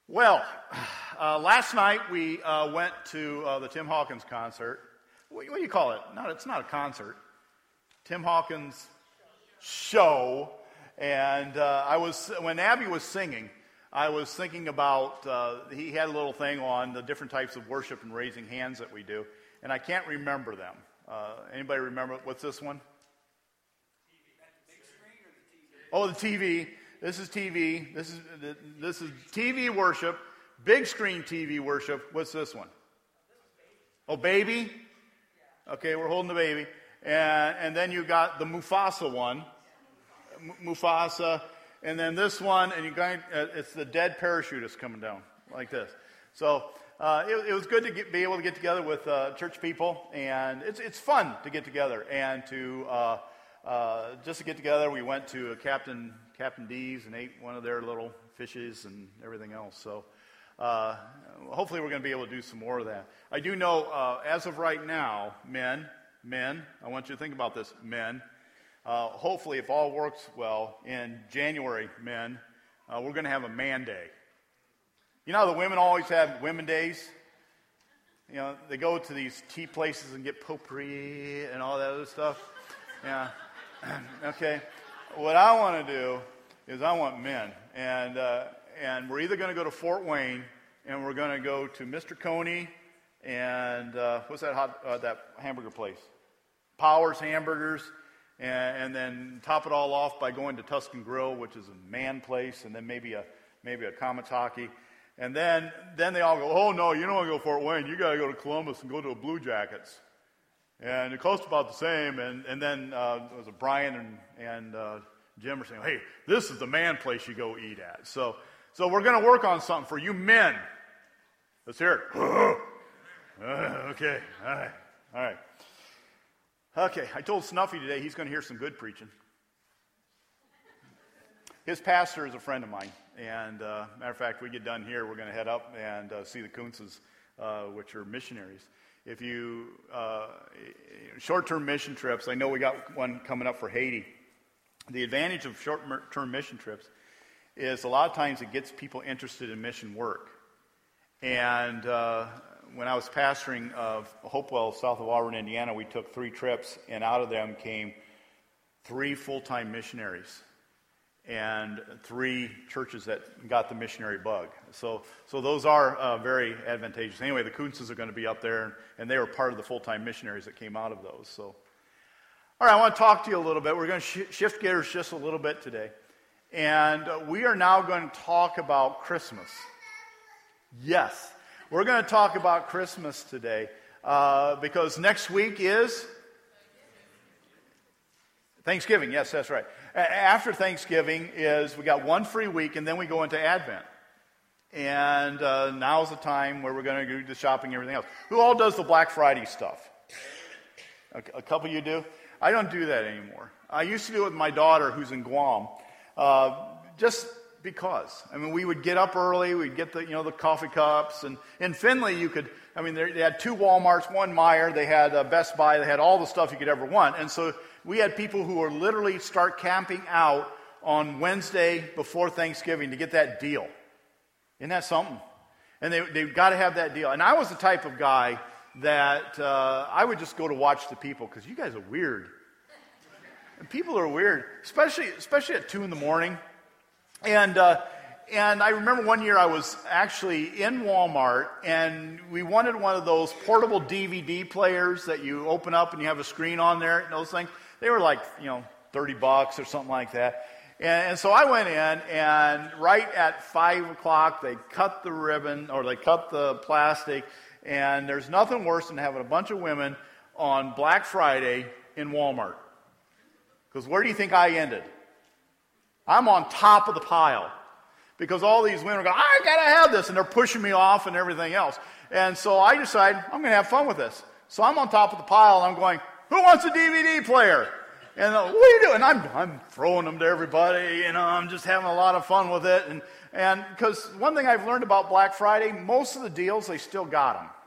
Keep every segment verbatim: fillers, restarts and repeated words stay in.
Well, uh, last night we uh, went to uh, the Tim Hawkins concert. What, what do you call it? Not, it's not a concert. Tim Hawkins show. And uh, I was when Abby was singing, I was thinking about, uh, he had a little thing on the different types of worship and raising hands that we do. And I can't remember them. Uh, anybody remember, what's this one? Oh, the T V. This is T V. This is this is T V worship, big screen T V worship. What's this one? Oh, baby. Okay, we're holding the baby, and and then you got the Mufasa one, M- Mufasa, and then this one, and you got uh, it's the dead parachutist coming down like this. So uh, it, it was good to get, be able to get together with uh, church people, and it's it's fun to get together and to. Uh, Uh, just to get together, we went to a Captain Captain D's and ate one of their little fishes and everything else. So uh, hopefully we're going to be able to do some more of that. I do know, uh, as of right now, men, men, I want you to think about this, men. Uh, hopefully, if all works well, in January, men, uh, we're going to have a man day. You know how the women always have women days? You know, they go to these tea places and get potpourri and all that other stuff. Yeah. Okay, what I want to do is I want men, and uh, and we're either going to go to Fort Wayne, and we're going to go to Mister Coney, and uh, what's that hot uh, that hamburger place? Powers Hamburgers, and, and then top it all off by going to Tuscan Grill, which is a man place, and then maybe a maybe a Kamataki, and then then they all go, oh no, you don't want to go to Fort Wayne, you got to go to Columbus and go to a Blue Jackets. And it costs about the same, and, and then uh, it was a Brian and, and uh, Jim were saying, hey, this is the man place you go eat at. So so we're going to work on something for you men. Let's hear it. uh, okay, all right, all right. Okay, I told Snuffy today he's going to hear some good preaching. His pastor is a friend of mine, and uh, matter of fact, we get done here, we're going to head up and uh, see the Kuntzes, uh, which are missionaries. If you, uh, short-term mission trips, I know we got one coming up for Haiti. The advantage of short-term mission trips is a lot of times it gets people interested in mission work. And uh, when I was pastoring of Hopewell, south of Auburn, Indiana, we took three trips, and out of them came three full-time missionaries and three churches that got the missionary bug. So so those are uh, very advantageous. Anyway, the Kuntzes are going to be up there, and, and they were part of the full-time missionaries that came out of those. So, all right, I want to talk to you a little bit. We're going to sh- shift gears just a little bit today. And uh, we are now going to talk about Christmas. Yes, we're going to talk about Christmas today uh, because next week is Thanksgiving. Yes, that's right. After Thanksgiving is we got one free week, and then we go into Advent. And uh, now's the time where we're going to do the shopping and everything else. Who all does the Black Friday stuff? A, a couple of you do? I don't do that anymore. I used to do it with my daughter who's in Guam, uh, just because. I mean, we would get up early, we'd get the, you know, the coffee cups. And in Findlay, you could, I mean, they had two Walmarts, one Meijer, they had uh, Best Buy, they had all the stuff you could ever want. And so we had people who were literally start camping out on Wednesday before Thanksgiving to get that deal. Isn't that something? And they, they've got to have that deal. And I was the type of guy that uh, I would just go to watch the people because you guys are weird. And people are weird, especially especially at two in the morning. And uh, and I remember one year I was actually in Walmart, and we wanted one of those portable D V D players that you open up and you have a screen on there and those things. They were like, you know, thirty bucks or something like that. And, and so I went in, and right at five o'clock, they cut the ribbon, or they cut the plastic, and there's nothing worse than having a bunch of women on Black Friday in Walmart. Because where do you think I ended? I'm on top of the pile. Because all these women are going, I got to have this, and they're pushing me off and everything else. And so I decided, I'm going to have fun with this. So I'm on top of the pile, and I'm going, who wants a D V D player? And uh, what are you doing? I'm I'm throwing them to everybody. You know, I'm just having a lot of fun with it. And and because one thing I've learned about Black Friday, most of the deals they still got them.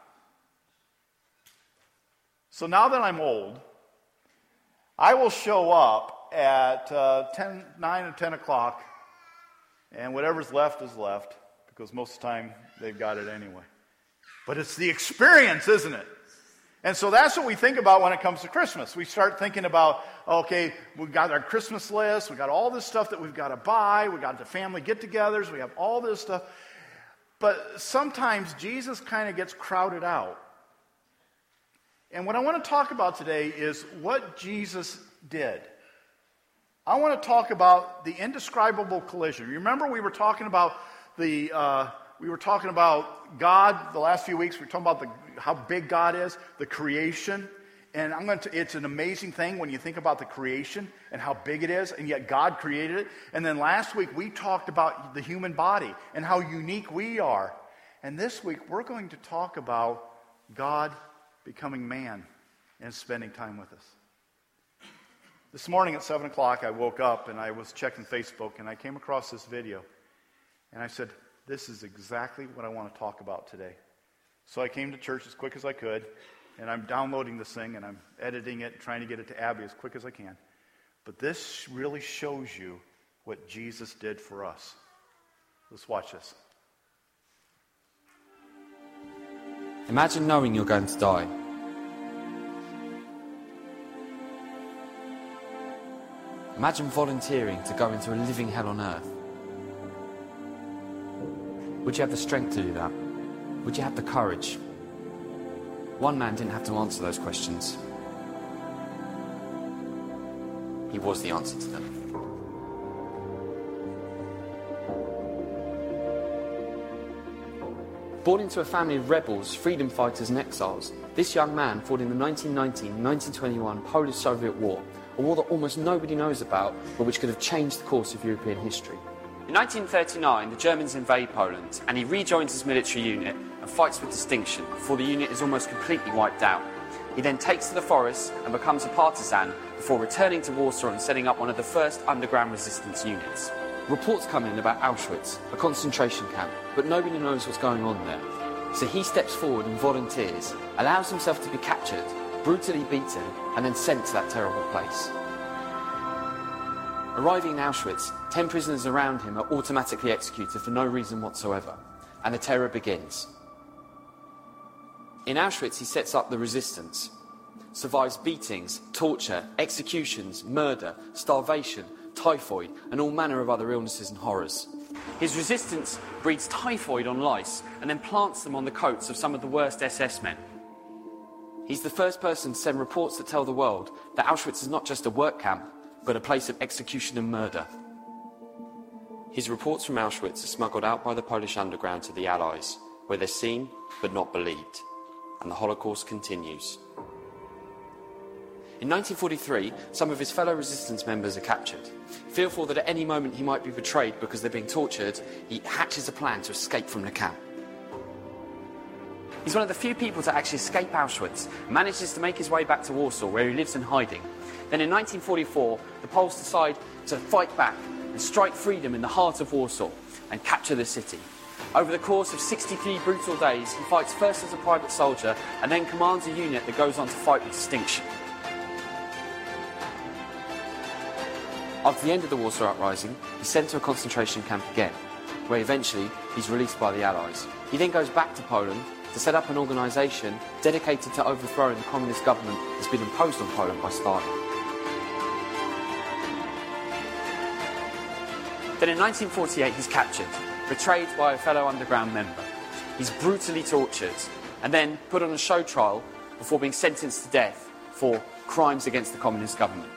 So now that I'm old, I will show up at uh, ten, nine or ten o'clock, and whatever's left is left. because most of the time they've got it anyway. But it's the experience, isn't it? And so that's what we think about when it comes to Christmas. We start thinking about, okay, we've got our Christmas list, we've got all this stuff that we've got to buy, we've got the family get-togethers, we have all this stuff. But sometimes Jesus kind of gets crowded out. And what I want to talk about today is what Jesus did. I want to talk about the indescribable collision. You remember we were talking about the... Uh, We were talking about God the last few weeks. We were talking about the, how big God is, the creation. And I'm going to, it's an amazing thing when you think about the creation and how big it is, and yet God created it. And then last week we talked about the human body and how unique we are. And this week we're going to talk about God becoming man and spending time with us. This morning at seven o'clock I woke up and I was checking Facebook and I came across this video. And I said, this is exactly what I want to talk about today. So I came to church as quick as I could, and I'm downloading this thing, and I'm editing it, trying to get it to Abby as quick as I can. But this really shows you what Jesus did for us. Let's watch this. Imagine knowing you're going to die. Imagine volunteering to go into a living hell on earth. Would you have the strength to do that? Would you have the courage? One man didn't have to answer those questions. He was the answer to them. Born into a family of rebels, freedom fighters and exiles, this young man fought in the nineteen nineteen to nineteen twenty-one Polish-Soviet War, a war that almost nobody knows about, but which could have changed the course of European history. In nineteen thirty-nine, the Germans invade Poland, and he rejoins his military unit and fights with distinction before the unit is almost completely wiped out. He then takes to the forest and becomes a partisan before returning to Warsaw and setting up one of the first underground resistance units. Reports come in about Auschwitz, a concentration camp, but nobody knows what's going on there. So he steps forward and volunteers, allows himself to be captured, brutally beaten, and then sent to that terrible place. Arriving in Auschwitz, ten prisoners around him are automatically executed for no reason whatsoever, and the terror begins. In Auschwitz, he sets up the resistance, survives beatings, torture, executions, murder, starvation, typhoid, and all manner of other illnesses and horrors. His resistance breeds typhoid on lice and then plants them on the coats of some of the worst S S men. He's the first person to send reports that tell the world that Auschwitz is not just a work camp, but a place of execution and murder. His reports from Auschwitz are smuggled out by the Polish underground to the Allies, where they're seen but not believed, and the Holocaust continues. In nineteen forty-three, some of his fellow resistance members are captured. Fearful that at any moment he might be betrayed because they're being tortured, he hatches a plan to escape from the camp. He's one of the few people to actually escape Auschwitz, and manages to make his way back to Warsaw, where he lives in hiding. Then in nineteen forty-four, the Poles decide to fight back and strike freedom in the heart of Warsaw and capture the city. Over the course of sixty-three brutal days, he fights first as a private soldier and then commands a unit that goes on to fight with distinction. After the end of the Warsaw Uprising, he's sent to a concentration camp again, where eventually he's released by the Allies. He then goes back to Poland to set up an organisation dedicated to overthrowing the communist government that's been imposed on Poland by Stalin. Then in nineteen forty-eight he's captured, betrayed by a fellow underground member. He's brutally tortured and then put on a show trial before being sentenced to death for crimes against the communist government.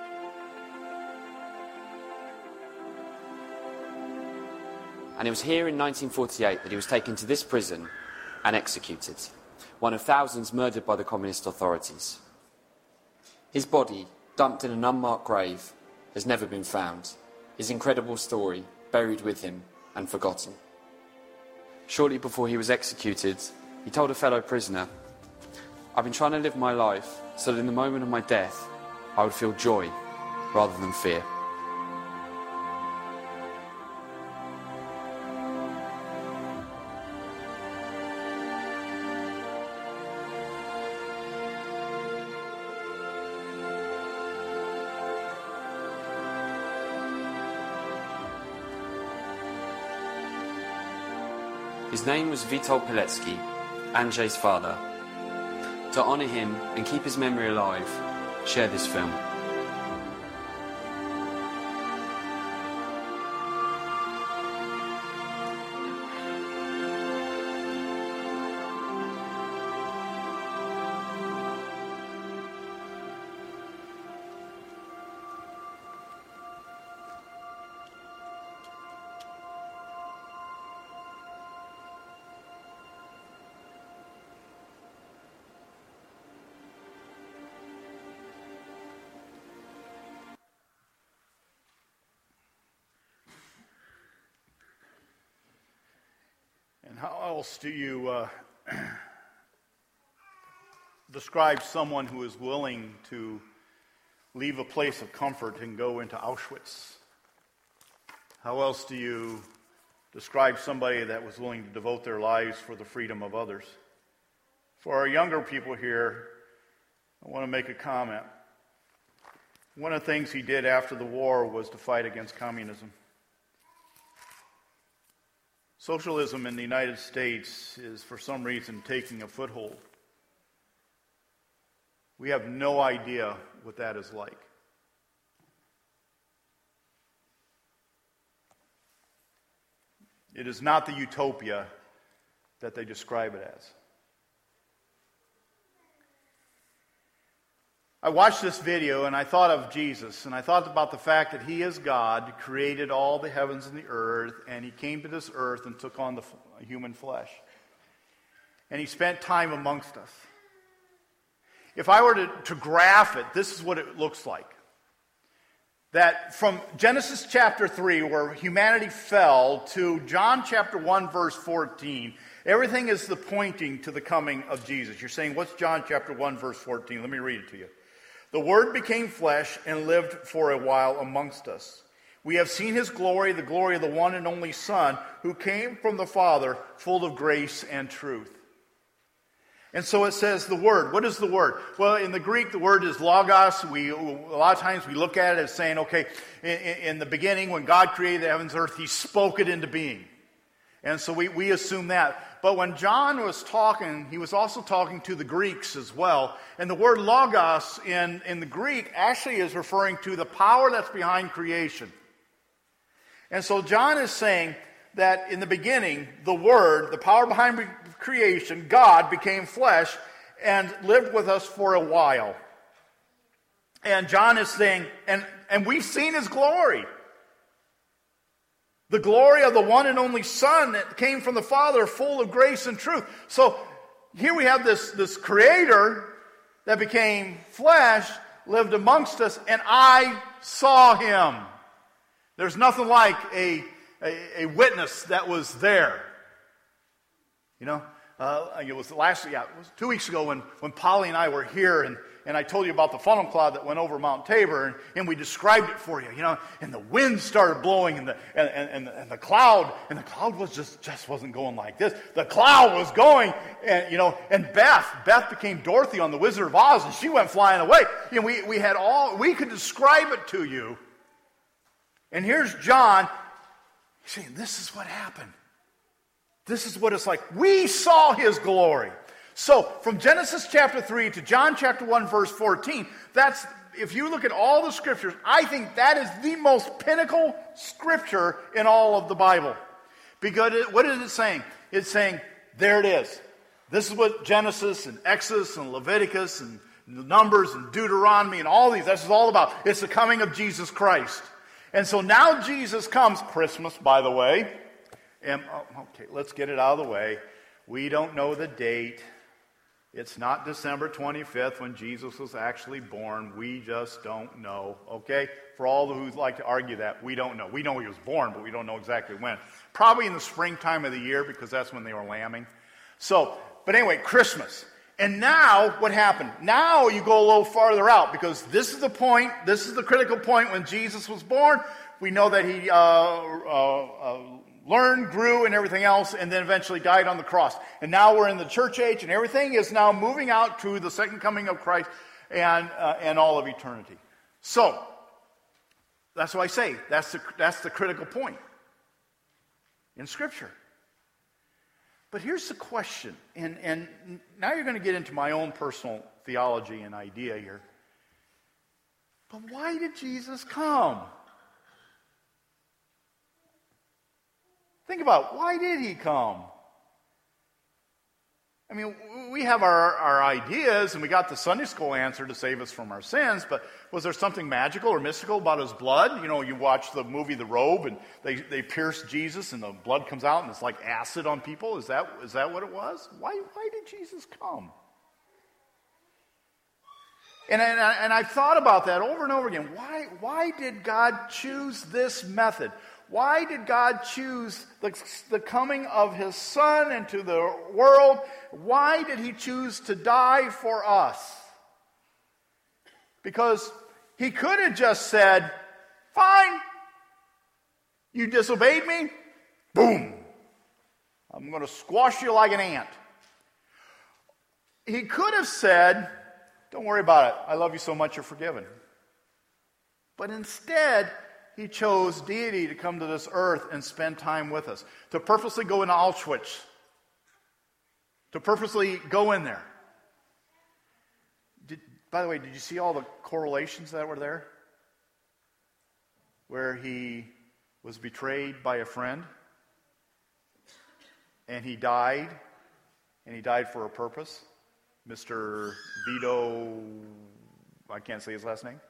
And it was here in nineteen forty-eight that he was taken to this prison and executed, one of thousands murdered by the communist authorities. His body, dumped in an unmarked grave, has never been found. His incredible story buried with him and forgotten. Shortly before he was executed, he told a fellow prisoner, "I've been trying to live my life so that in the moment of my death, I would feel joy rather than fear." His name was Witold Pilecki, Andrzej's father. To honour him and keep his memory alive, share this film. And how else do you uh, describe someone who is willing to leave a place of comfort and go into Auschwitz? How else do you describe somebody that was willing to devote their lives for the freedom of others? For our younger people here, I want to make a comment. One of the things he did after the war was to fight against communism. Socialism in the United States is, for some reason, taking a foothold. We have no idea what that is like. It is not the utopia that they describe it as. I watched this video and I thought of Jesus, and I thought about the fact that he is God, created all the heavens and the earth, and he came to this earth and took on the f- human flesh. And he spent time amongst us. If I were to, to graph it, this is what it looks like. That from Genesis chapter three, where humanity fell, to John chapter one, verse fourteen, everything is the pointing to the coming of Jesus. You're saying, what's John chapter one, verse fourteen? Let me read it to you. The Word became flesh and lived for a while amongst us. We have seen his glory, the glory of the one and only Son, who came from the Father, full of grace and truth. And so it says the Word. What is the Word? Well, in the Greek, the word is logos. We, a lot of times we look at it as saying, okay, in, in the beginning, when God created the heavens and earth, he spoke it into being. And so we, we assume that. But when John was talking, he was also talking to the Greeks as well. And the word logos in, in the Greek actually is referring to the power that's behind creation. And so John is saying that in the beginning, the Word, the power behind creation, God became flesh and lived with us for a while. And John is saying, and, and we've seen his glory. The glory of the one and only Son that came from the Father, full of grace and truth. So here we have this, this Creator that became flesh, lived amongst us, and I saw him. There's nothing like a, a, a witness that was there. You know, uh, it was last, yeah, it was two weeks ago when, when Polly and I were here, and And I told you about the funnel cloud that went over Mount Tabor, and, and we described it for you, you know, and the wind started blowing, and the and, and, and the cloud, and the cloud was just, just wasn't going like this. The cloud was going, and you know, and Beth, Beth became Dorothy on The Wizard of Oz, and she went flying away. You know, we, we had all, we could describe it to you. And here's John saying, this is what happened. This is what it's like. We saw his glory. So, from Genesis chapter three to John chapter one, verse fourteen, that's, if you look at all the scriptures, I think that is the most pinnacle scripture in all of the Bible. Because it, what is it saying? It's saying, there it is. This is what Genesis and Exodus and Leviticus and Numbers and Deuteronomy and all these, this is all about. It's the coming of Jesus Christ. And so now Jesus comes, Christmas, by the way. And, oh, okay, let's get it out of the way. We don't know the date. It's not December twenty-fifth when Jesus was actually born. We just don't know, okay? For all who like to argue that, we don't know. We know he was born, but we don't know exactly when. Probably in the springtime of the year, because that's when they were lambing. So, but anyway, Christmas. And now, what happened? Now you go a little farther out, because this is the point, this is the critical point when Jesus was born. We know that he uh, uh, uh, learned, grew, and everything else, and then eventually died on the cross. And now we're in the church age, and everything is now moving out to the second coming of Christ and uh, and all of eternity. So, that's what I say. That's the, that's the critical point in Scripture. But here's the question, and, and now you're going to get into my own personal theology and idea here. But why did Jesus come? Think about it. Why did he come? I mean, we have our, our ideas, and we got the Sunday school answer to save us from our sins, but was there something magical or mystical about his blood? You know, you watch the movie The Robe, and they, they pierce Jesus, and the blood comes out, and it's like acid on people. Is that is that what it was? Why, why did Jesus come? And, and, I, and I've thought about that over and over again. Why, why did God choose this method? Why did God choose the, the coming of his Son into the world? Why did he choose to die for us? Because he could have just said, fine, you disobeyed me, boom, I'm going to squash you like an ant. He could have said, don't worry about it, I love you so much, you're forgiven. But instead, he chose deity to come to this earth and spend time with us. To purposely go into Auschwitz. To purposely go in there. Did, by the way, did you see all the correlations that were there? Where he was betrayed by a friend. And he died. And he died for a purpose. Mister Vito, I can't say his last name.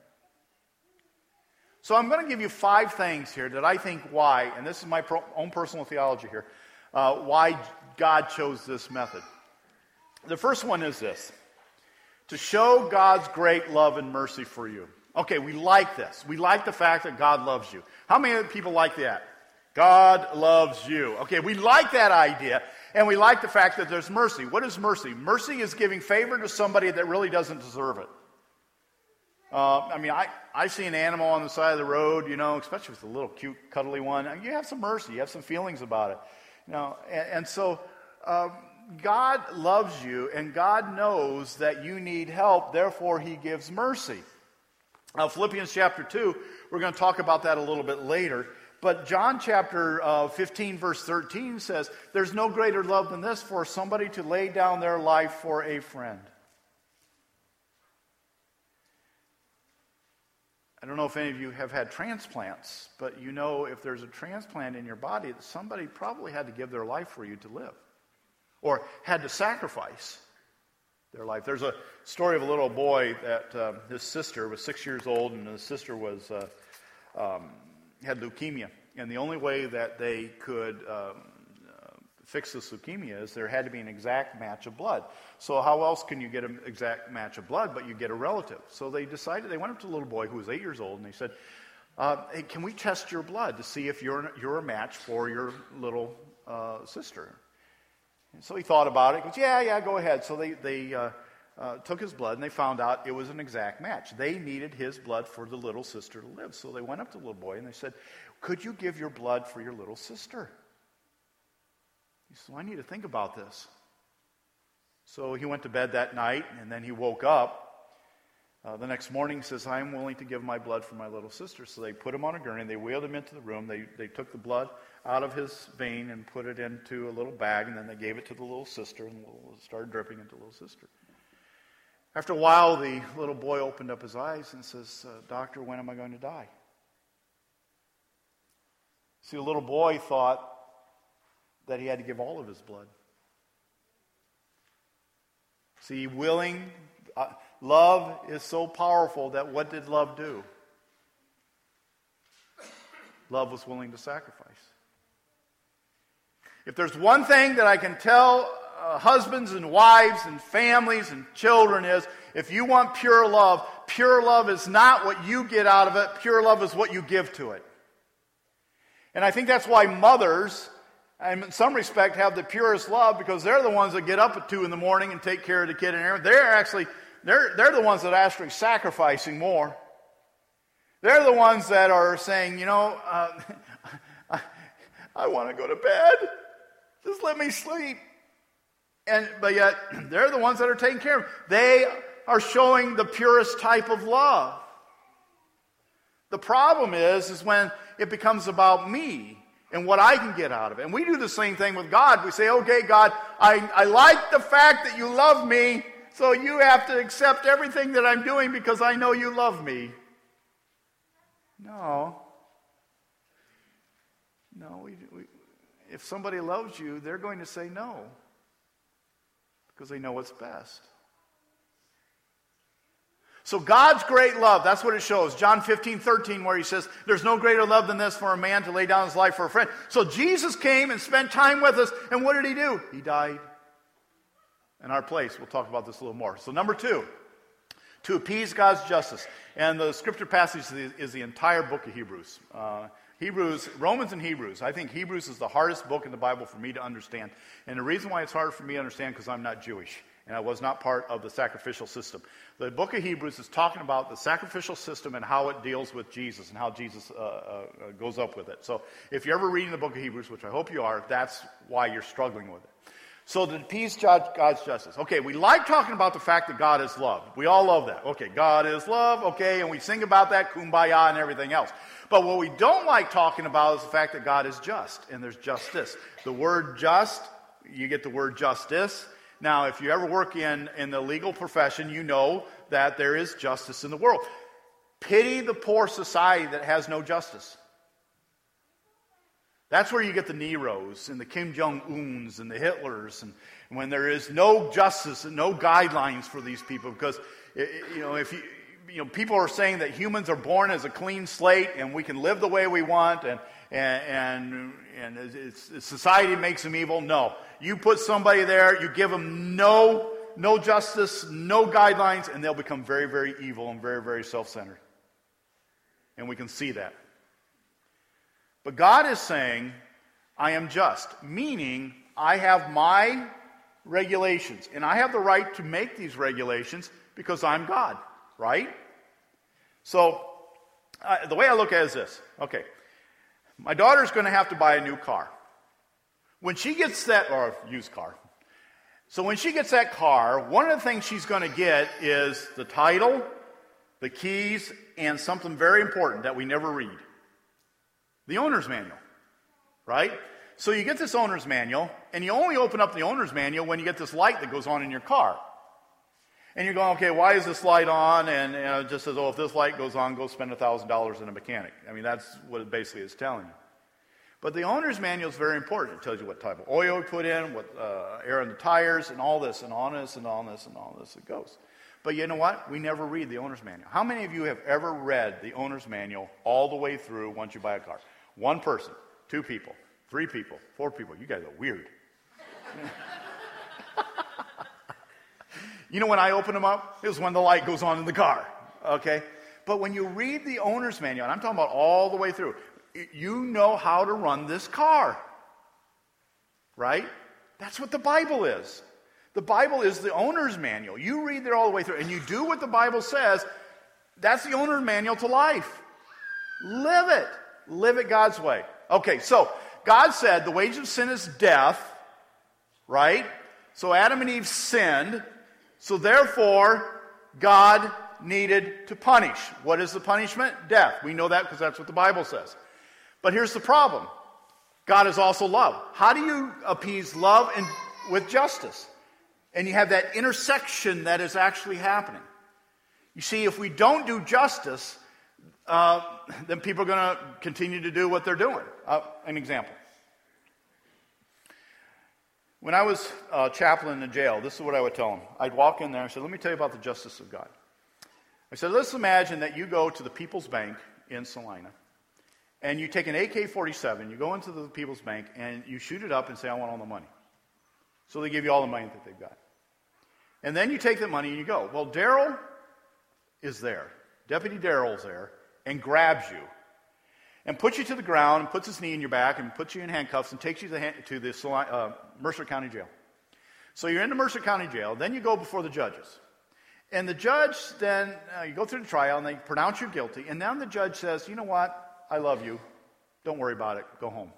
So I'm going to give you five things here that I think why, and this is my pro- own personal theology here, uh, why God chose this method. The first one is this: to show God's great love and mercy for you. Okay, we like this. We like the fact that God loves you. How many people like that? God loves you. Okay, we like that idea, and we like the fact that there's mercy. What is mercy? Mercy is giving favor to somebody that really doesn't deserve it. Uh, I mean, I, I see an animal on the side of the road, you know, especially with a little cute, cuddly one. You have some mercy. You have some feelings about it. You know, and, and so um, God loves you, and God knows that you need help. Therefore, he gives mercy. Now, Philippians chapter two, we're going to talk about that a little bit later. But John chapter uh, fifteen, verse thirteen says, there's no greater love than this, for somebody to lay down their life for a friend. I don't know if any of you have had transplants, but you know if there's a transplant in your body, somebody probably had to give their life for you to live, or had to sacrifice their life. There's a story of a little boy that uh, his sister was six years old, and his sister was uh, um, had leukemia, and the only way that they could um, fix this leukemia is there had to be an exact match of blood. So how else can you get an exact match of blood, but you get a relative? So they decided, they went up to a little boy who was eight years old, and they said, uh, hey, can we test your blood to see if you're, you're a match for your little uh, sister? And so he thought about it. He goes, yeah, yeah, go ahead. So they, they uh, uh, took his blood, and they found out it was an exact match. They needed his blood for the little sister to live. So they went up to the little boy, and they said, could you give your blood for your little sister? He said, well, I need to think about this. So he went to bed that night, and then he woke up. Uh, the next morning, he says, I'm willing to give my blood for my little sister. So they put him on a gurney, they wheeled him into the room, they, they took the blood out of his vein and put it into a little bag, and then they gave it to the little sister, and it started dripping into the little sister. After a while, the little boy opened up his eyes and says, uh, Doctor, when am I going to die? See, the little boy thought that he had to give all of his blood. See, willing, uh, love is so powerful that what did love do? Love was willing to sacrifice. If there's one thing that I can tell uh, husbands and wives and families and children is, if you want pure love, pure love is not what you get out of it, pure love is what you give to it. And I think that's why mothers, and in some respect, have the purest love, because they're the ones that get up at two in the morning and take care of the kid and everything. They're actually, they're, they're the ones that are actually sacrificing more. They're the ones that are saying, you know, uh, I, I want to go to bed. Just let me sleep. And but yet, they're the ones that are taking care of it. They are showing the purest type of love. The problem is, is when it becomes about me. and what I can get out of it. And we do the same thing with God. We say, okay, God, I, I like the fact that you love me, so you have to accept everything that I'm doing because I know you love me. No. No, we, we, if somebody loves you, they're going to say no because they know what's best. So God's great love, that's what it shows. John fifteen, thirteen, where he says, there's no greater love than this for a man to lay down his life for a friend. So Jesus came and spent time with us, and what did he do? He died in our place. We'll talk about this a little more. So number two, to appease God's justice. And the scripture passage is the, is the entire book of Hebrews. Uh, Hebrews, Romans and Hebrews. I think Hebrews is the hardest book in the Bible for me to understand. And the reason why it's hard for me to understand because I'm not Jewish. And I was not part of the sacrificial system. The book of Hebrews is talking about the sacrificial system and how it deals with Jesus and how Jesus uh, uh, goes up with it. So if you're ever reading the book of Hebrews, which I hope you are, that's why you're struggling with it. So to appease God's justice. Okay, we like talking about the fact that God is love. We all love that. Okay, God is love, okay, and we sing about that, kumbaya and everything else. But what we don't like talking about is the fact that God is just, and there's justice. The word just, you get the word justice. Now, if you ever work in, in the legal profession, you know that there is justice in the world. Pity the poor society that has no justice. That's where you get the Neros and the Kim Jong-uns and the Hitlers, and when there is no justice and no guidelines for these people, because you know if you you know people are saying that humans are born as a clean slate and we can live the way we want, and and and, and it's, it's, society makes them evil. No, you put somebody there, you give them no no justice, no guidelines, and they'll become very very evil and very very self-centered, and we can see that. But God is saying, I am just, meaning I have my regulations, and I have the right to make these regulations because I'm God, right? So, uh, the way I look at it is this. Okay, my daughter's going to have to buy a new car. When she gets that, or a used car. So when she gets that car, one of the things she's going to get is the title, the keys, and something very important that we never read. The owner's manual, right? So you get this owner's manual, and you only open up the owner's manual when you get this light that goes on in your car. And you're going, okay, why is this light on? And, and it just says, oh, if this light goes on, go spend one thousand dollars in a mechanic. I mean, that's what it basically is telling you. But the owner's manual is very important. It tells you what type of oil you put in, what uh, air in the tires, and all this, and on this, and on this, and all this. It goes. But you know what? We never read the owner's manual. How many of you have ever read the owner's manual all the way through once you buy a car? One person, two people, three people, four people. You guys are weird. You know when I open them up? It was when the light goes on in the car. Okay? But when you read the owner's manual, and I'm talking about all the way through, you know how to run this car. Right? That's what the Bible is. The Bible is the owner's manual. You read there all the way through, and you do what the Bible says. That's the owner's manual to life. Live it. Live it God's way. Okay, so God said the wages of sin is death, right? So Adam and Eve sinned. So therefore, God needed to punish. What is the punishment? Death. We know that because that's what the Bible says. But here's the problem. God is also love. How do you appease love and with justice? And you have that intersection that is actually happening. You see, if we don't do justice, uh, then people are going to continue to do what they're doing. Uh, an example. When I was uh, chaplain in jail, this is what I would tell them. I'd walk in there and say, let me tell you about the justice of God. I said, let's imagine that you go to the People's Bank in Salina, and you take an A K forty-seven, you go into the People's Bank, and you shoot it up and say, I want all the money. So they give you all the money that they've got. And then you take the money and you go. Well, Daryl is there. Deputy Daryl's there and grabs you and puts you to the ground and puts his knee in your back and puts you in handcuffs and takes you to the, to the uh, Mercer County Jail. So you're in the Mercer County Jail. Then you go before the judges. And the judge then, uh, you go through the trial and they pronounce you guilty. And now the judge says, you know what? I love you. Don't worry about it. Go home.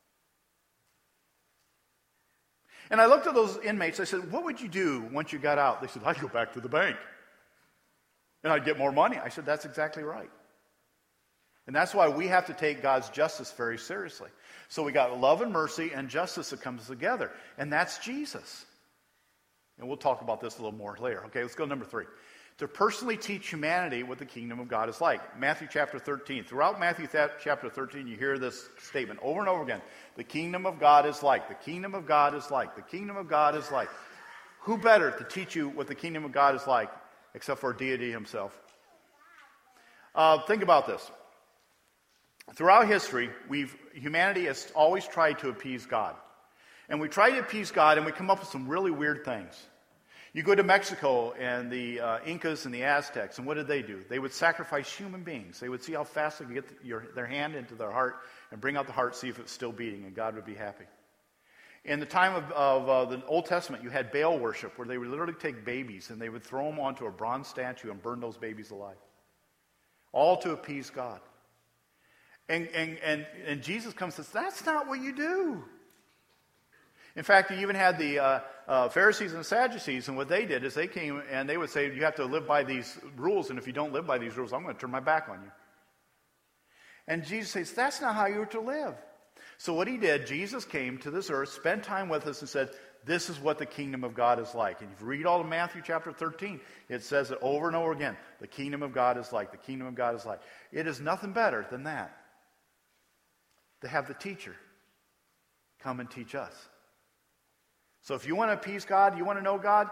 And I looked at those inmates. I said, what would you do once you got out? They said, I'd go back to the bank. And I'd get more money. I said, that's exactly right. And that's why we have to take God's justice very seriously. So we got love and mercy and justice that comes together. And that's Jesus. And we'll talk about this a little more later. Okay, let's go to number three. To personally teach humanity what the kingdom of God is like. Matthew chapter thirteen. Throughout Matthew chapter thirteen, you hear this statement over and over again. The kingdom of God is like. The kingdom of God is like. The kingdom of God is like. Who better to teach you what the kingdom of God is like except for deity himself? Uh, think about this. Throughout history, we've humanity has always tried to appease God. And we try to appease God, and we come up with some really weird things. You go to Mexico, and the uh, Incas and the Aztecs, and what did they do? They would sacrifice human beings. They would see how fast they could get the, your, their hand into their heart and bring out the heart, see if it's still beating, and God would be happy. In the time of, of uh, the Old Testament, you had Baal worship, where they would literally take babies, and they would throw them onto a bronze statue and burn those babies alive. All to appease God. And, and, and, and Jesus comes and says, that's not what you do. In fact, you even had the uh, uh, Pharisees and Sadducees, and what they did is they came and they would say, you have to live by these rules, and if you don't live by these rules, I'm going to turn my back on you. And Jesus says, that's not how you are to live. So what he did, Jesus came to this earth, spent time with us, and said, this is what the kingdom of God is like. And if you read all of Matthew chapter thirteen, it says it over and over again. The kingdom of God is like. The kingdom of God is like. It is nothing better than that. To have the teacher come and teach us. So if you want to appease God, you want to know God,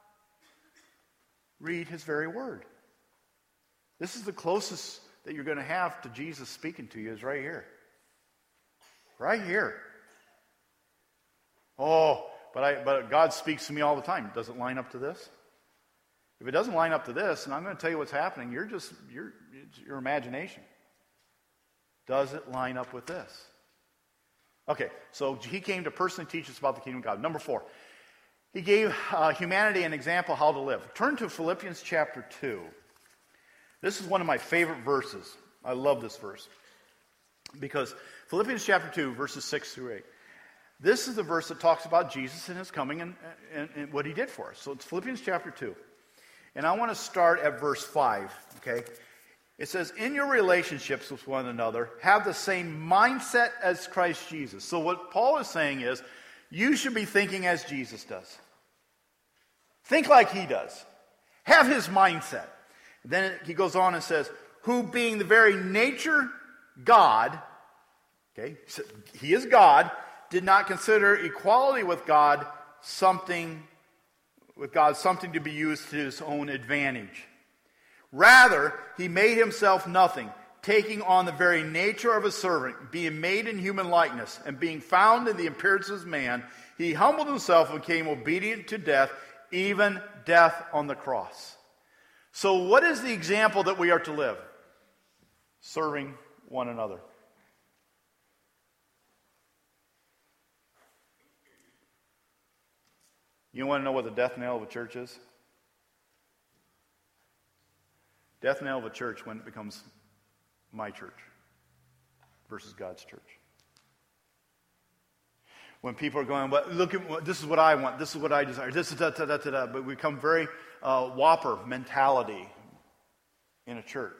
read his very word. This is the closest that you're going to have to Jesus speaking to you is right here. Right here. Oh, but I but God speaks to me all the time. Does it line up to this? If it doesn't line up to this, and I'm going to tell you what's happening, you're just you're it's your imagination. Does it line up with this? Okay, so he came to personally teach us about the kingdom of God. Number four, he gave uh, humanity an example how to live. Turn to Philippians chapter two. This is one of my favorite verses. I love this verse. Because Philippians chapter two, verses six through eight. This is the verse that talks about Jesus and his coming and, and, and what he did for us. So it's Philippians chapter two. And I want to start at verse five, okay? It says, in your relationships with one another, have the same mindset as Christ Jesus. So what Paul is saying is, you should be thinking as Jesus does. Think like he does. Have his mindset. Then he goes on and says, who being the very nature God, okay, he is God, did not consider equality with God something, with God something to be used to his own advantage. Rather, he made himself nothing, taking on the very nature of a servant, being made in human likeness, and being found in the appearance of man, he humbled himself and became obedient to death, even death on the cross. So what is the example that we are to live? Serving one another. You want to know what the death knell of a church is? Death knell of a church when it becomes my church versus God's church. When people are going, well, look at this is what I want, this is what I desire, this is da da da da da, but we become very uh, whopper mentality in a church.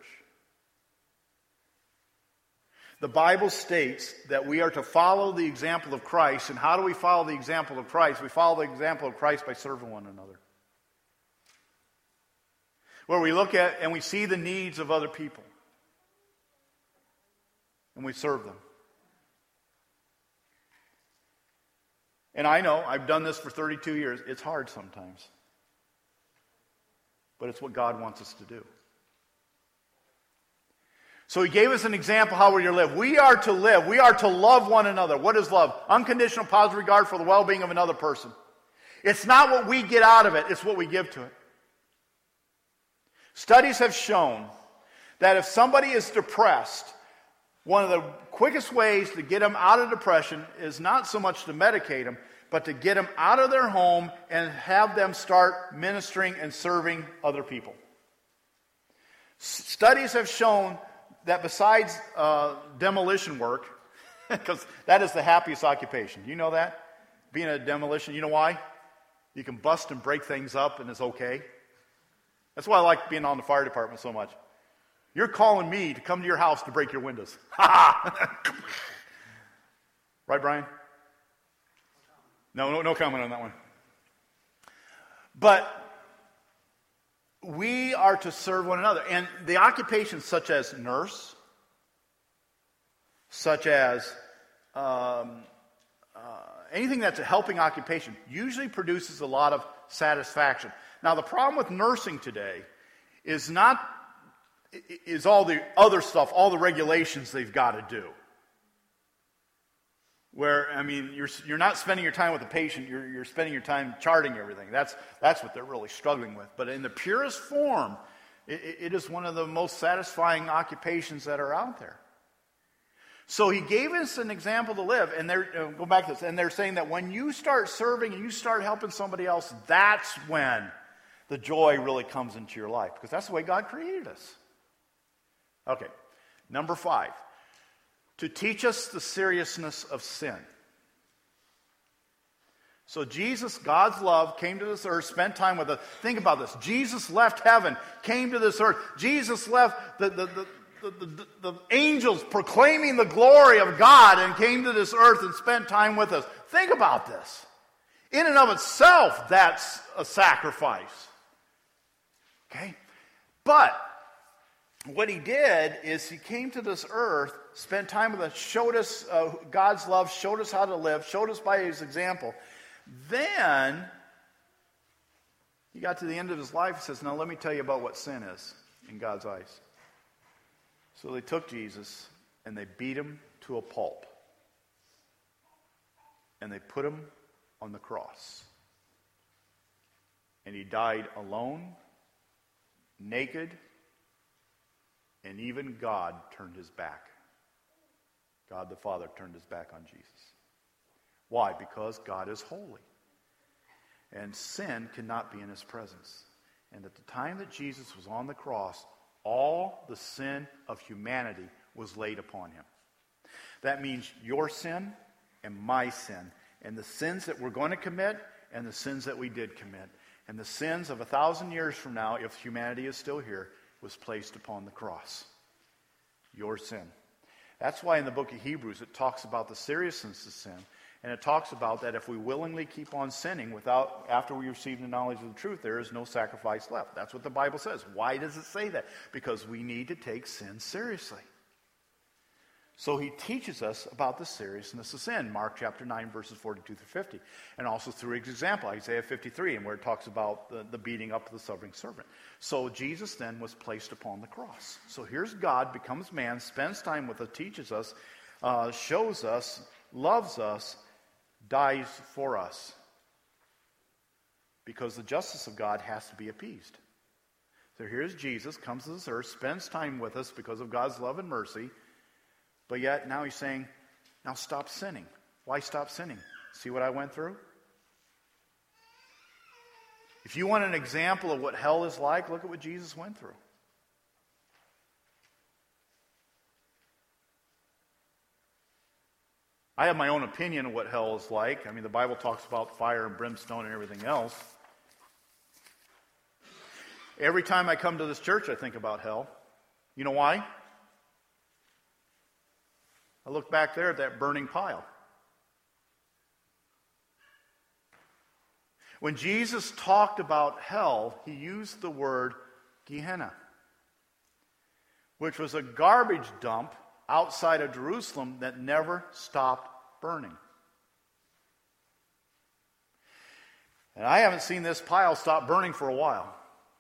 The Bible states that we are to follow the example of Christ, and how do we follow the example of Christ? We follow the example of Christ by serving one another. Where we look at and we see the needs of other people. And we serve them. And I know, I've done this for thirty-two years. It's hard sometimes. But it's what God wants us to do. So he gave us an example how we're to live. We are to live. We are to love one another. What is love? Unconditional positive regard for the well-being of another person. It's not what we get out of it. It's what we give to it. Studies have shown that if somebody is depressed, one of the quickest ways to get them out of depression is not so much to medicate them, but to get them out of their home and have them start ministering and serving other people. S- studies have shown that besides uh, demolition work, because that is the happiest occupation. Do you know that? Being a demolition, you know why? You can bust and break things up and it's okay. That's why I like being on the fire department so much. You're calling me to come to your house to break your windows. Ha ha! Right, Brian? No, no, no comment on that one. But we are to serve one another. And the occupations such as nurse, such as um, uh, anything that's a helping occupation, usually produces a lot of satisfaction. Now, the problem with nursing today is not is all the other stuff, all the regulations they've got to do. Where, I mean, you're you're not spending your time with the patient, you're you're spending your time charting everything. That's that's what they're really struggling with. But in the purest form, it, it is one of the most satisfying occupations that are out there. So he gave us an example to live, and they're uh, go back to this, and they're saying that when you start serving and you start helping somebody else, that's when the joy really comes into your life, because that's the way God created us. Okay, number five. To teach us the seriousness of sin. So Jesus, God's love, came to this earth, spent time with us. Think about this. Jesus left heaven, came to this earth. Jesus left the, the, the, the, the, the angels proclaiming the glory of God and came to this earth and spent time with us. Think about this. In and of itself, that's a sacrifice. Okay? But what he did is he came to this earth, spent time with us, showed us uh, God's love, showed us how to live, showed us by his example. Then he got to the end of his life and says, now let me tell you about what sin is in God's eyes. So they took Jesus and they beat him to a pulp. And they put him on the cross. And he died alone, naked, and even God turned his back. God the Father turned his back on Jesus. Why? Because God is holy. And sin cannot be in his presence. And at the time that Jesus was on the cross, all the sin of humanity was laid upon him. That means your sin and my sin. And the sins that we're going to commit and the sins that we did commit. And the sins of a thousand years from now, if humanity is still here, was placed upon the cross. Your sin. That's why in the book of Hebrews it talks about the seriousness of sin. And it talks about that if we willingly keep on sinning without, after we receive the knowledge of the truth, there is no sacrifice left. That's what the Bible says. Why does it say that? Because we need to take sin seriously. So he teaches us about the seriousness of sin. Mark chapter nine, verses forty-two through fifty. And also through his example, Isaiah fifty-three, and where it talks about the, the beating up of the suffering servant. So Jesus then was placed upon the cross. So here's God, becomes man, spends time with us, teaches us, uh, shows us, loves us, dies for us. Because the justice of God has to be appeased. So here's Jesus, comes to this earth, spends time with us because of God's love and mercy. But yet, now he's saying, now stop sinning. Why stop sinning? See what I went through? If you want an example of what hell is like, look at what Jesus went through. I have my own opinion of what hell is like. I mean, the Bible talks about fire and brimstone and everything else. Every time I come to this church, I think about hell. You know why? I look back there at that burning pile. When Jesus talked about hell, he used the word Gehenna, which was a garbage dump outside of Jerusalem that never stopped burning. And I haven't seen this pile stop burning for a while.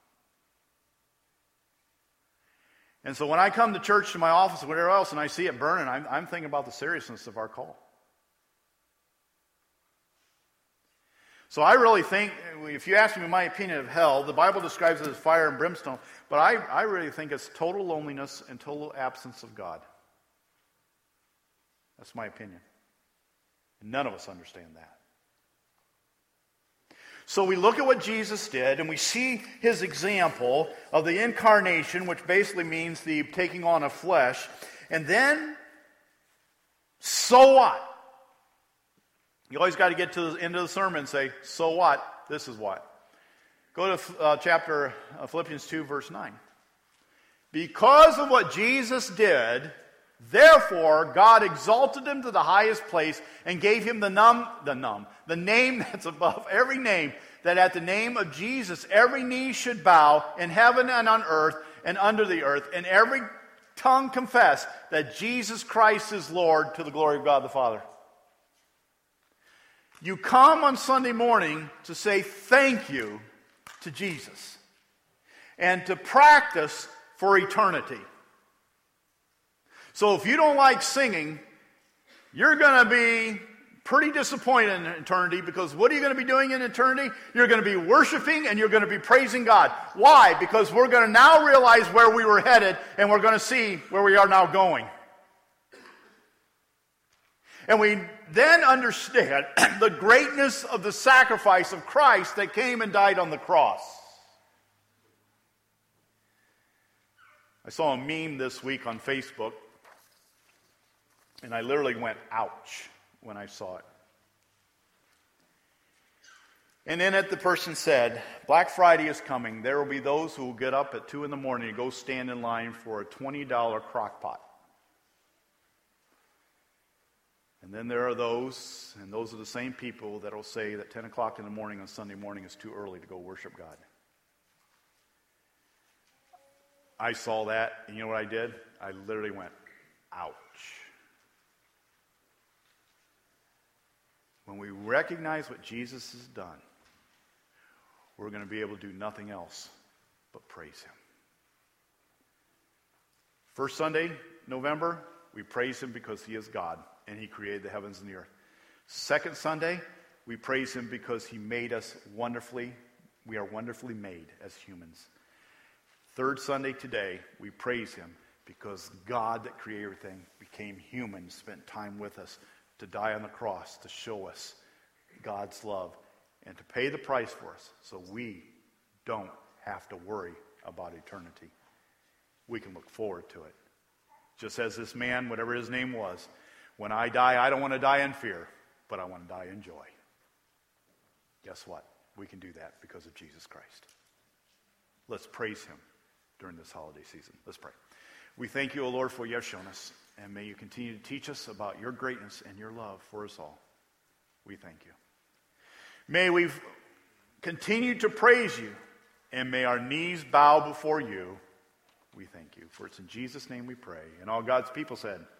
And so when I come to church, to my office, or whatever else, and I see it burning, I'm, I'm thinking about the seriousness of our call. So I really think, if you ask me my opinion of hell, the Bible describes it as fire and brimstone, but I, I really think it's total loneliness and total absence of God. That's my opinion. And none of us understand that. So we look at what Jesus did, and we see his example of the incarnation, which basically means the taking on of flesh. And then, so what? You always got to get to the end of the sermon and say, so what? This is what. Go to uh, chapter uh, Philippians two, verse nine. Because of what Jesus did, therefore God exalted him to the highest place and gave him the num, the num, the name that's above every name, that at the name of Jesus every knee should bow in heaven and on earth and under the earth, and every tongue confess that Jesus Christ is Lord, to the glory of God the Father. You come on Sunday morning to say thank you to Jesus and to practice for eternity. So if you don't like singing, you're going to be pretty disappointed in eternity, because what are you going to be doing in eternity? You're going to be worshiping and you're going to be praising God. Why? Because we're going to now realize where we were headed, and we're going to see where we are now going. And we then understand the greatness of the sacrifice of Christ that came and died on the cross. I saw a meme this week on Facebook, and I literally went, ouch, when I saw it. And in it the person said, Black Friday is coming. There will be those who will get up at two in the morning and go stand in line for a twenty dollar crock pot. And then there are those, and those are the same people that will say that ten o'clock in the morning on Sunday morning is too early to go worship God. I saw that, and you know what I did? I literally went, ouch. When we recognize what Jesus has done, we're going to be able to do nothing else but praise him. First Sunday, November, we praise him because he is God and he created the heavens and the earth. Second Sunday, we praise him because he made us wonderfully. We are wonderfully made as humans. Third Sunday today, we praise him because God that created everything became human, spent time with us to die on the cross to show us God's love and to pay the price for us so we don't have to worry about eternity. We can look forward to it. Just as this man, whatever his name was, when I die, I don't want to die in fear, but I want to die in joy. Guess what? We can do that because of Jesus Christ. Let's praise him during this holiday season. Let's pray. We thank you, O Lord, for you have shown us, and may you continue to teach us about your greatness and your love for us all. We thank you. May we continue to praise you, and may our knees bow before you. We thank you. For it's in Jesus' name we pray. And all God's people said,